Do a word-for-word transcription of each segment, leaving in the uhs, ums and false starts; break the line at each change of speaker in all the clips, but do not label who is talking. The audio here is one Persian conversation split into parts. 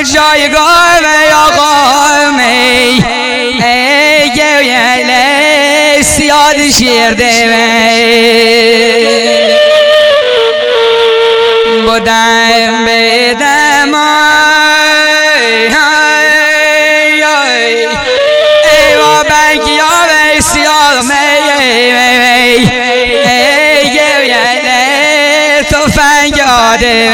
جایگاه آقا می گویل سیاد شیر دوی بودم بدم ای و بنکی آوی سیاد می گویل تو فنگاده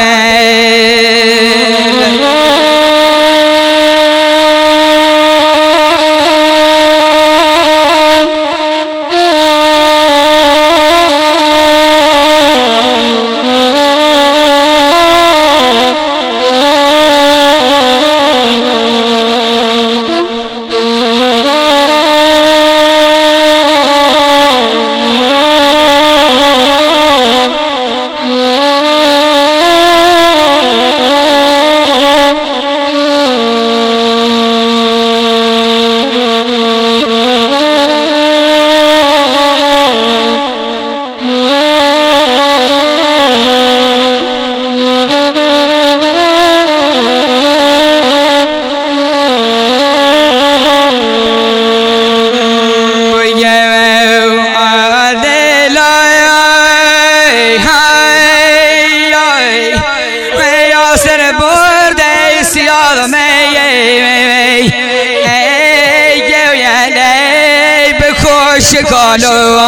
شکالو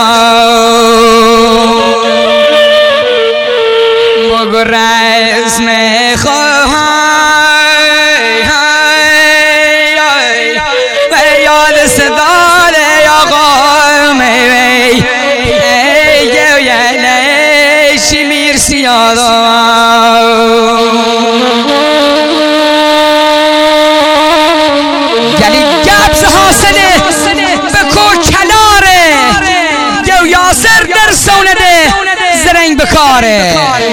مگر اسم خواهی و یاد صدال آقا می گویل شمیر سیادا گلی گبز حاصله یاسر در سونده زرنگ بکاره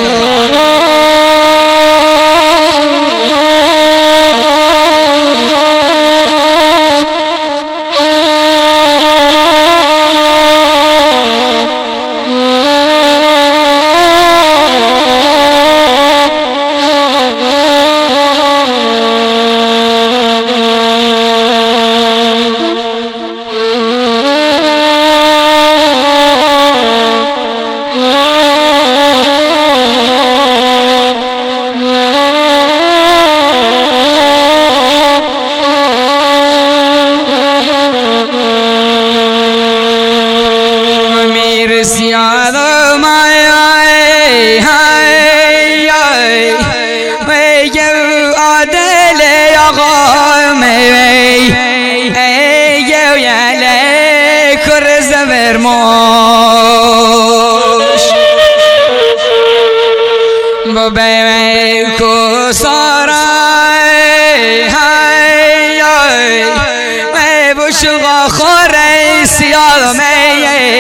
ببی کو سارای های می بشقا خوری سیاد می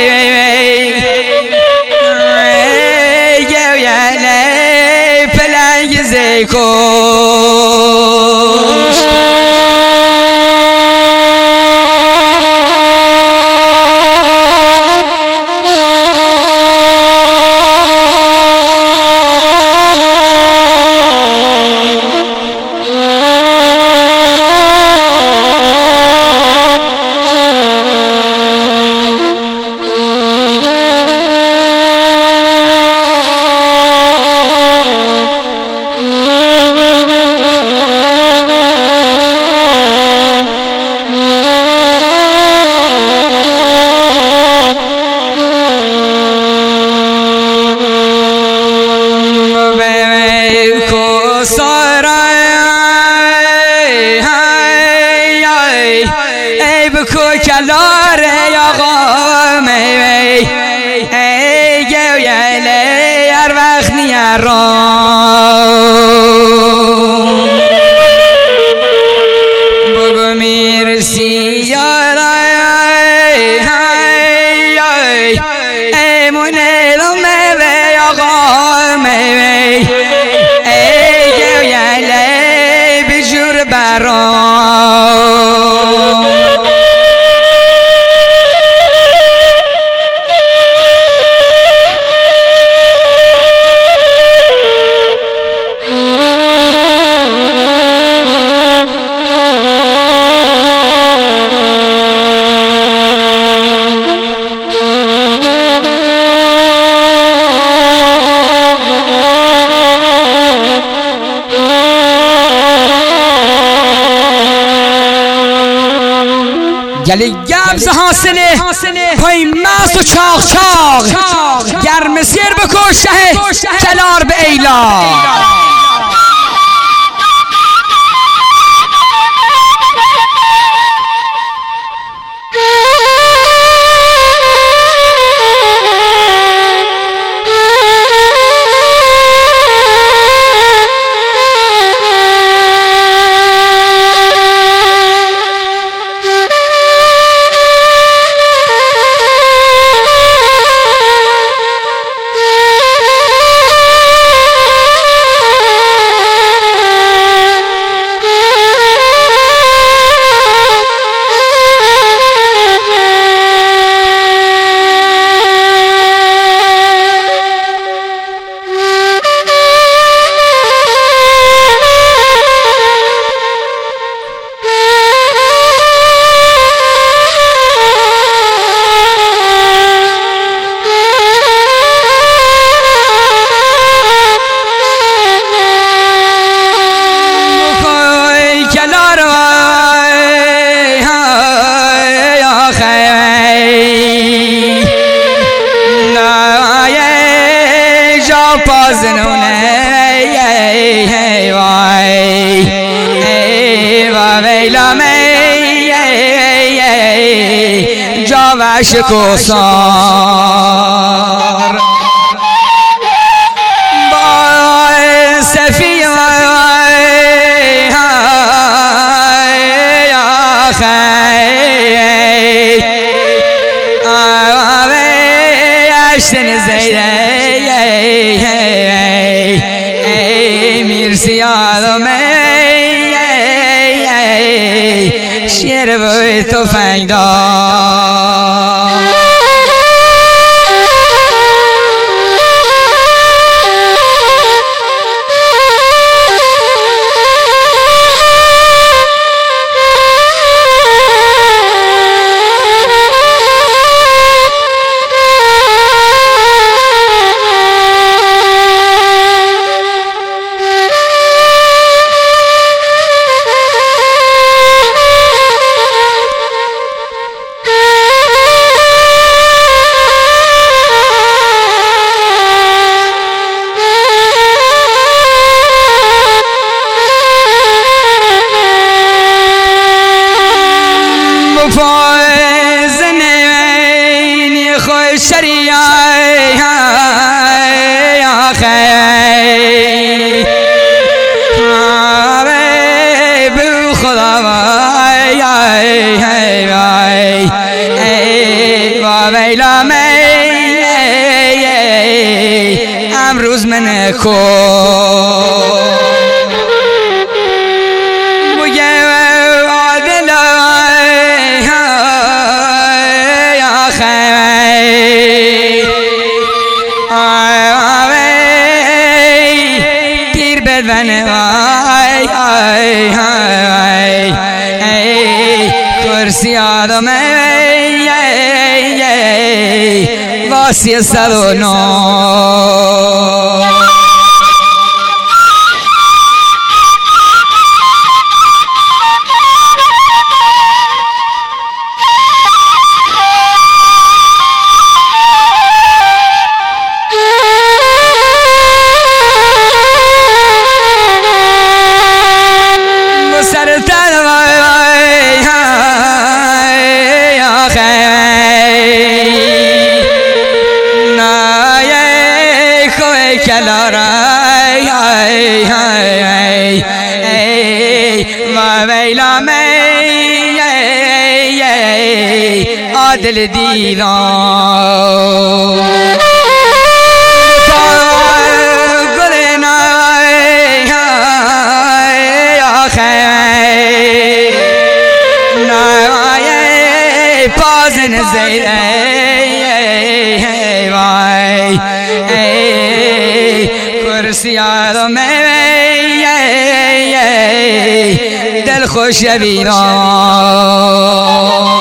گویلی پلنگ زیکوش کلار آقا می گویلی هر وقت نیارم بگو میرسی یارای ایمونه دمه به آقا می گویلی بجور برام گلی گبز حاصله پای ماس و چاق چاق گرم سیر بکش شه کلار به ایلا عشق سار با سفی اشتن زیده میرسی آدمه شیر بوی تو فنگ دار زنی خوش شریعه خی بو خدا وای و ویلا می امروز من کو کرسی آدم واسی صد و نو ویلا می عادل دیدان گلنا آخی نای پازن زیده وای کرسی آدم دل خوش بیران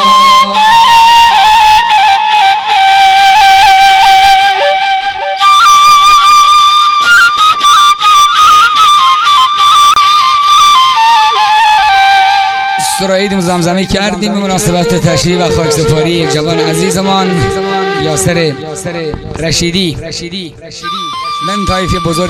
عصر و عید مزمزمه کردیم به مناسبت تشریف و خاکسپاری جوان عزیزمان یاسر رشیدی من طایفه بزرگ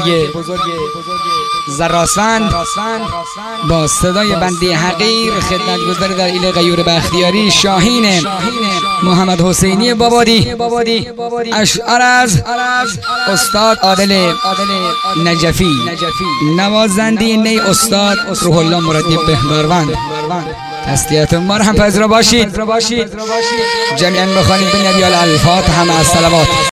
زراسفند با صدای بنده حقیر خدمتگزار در ایل غیور بختیاری شاهین محمد حسینی بابادی اشعار از استاد عادل نجفی نوازنده نی استاد روح الله مرادی بهبروند. تسلیتون ما هم پذیرا باشید. جمعاً بخوانید به نبی الفاتحه مع الصلوات.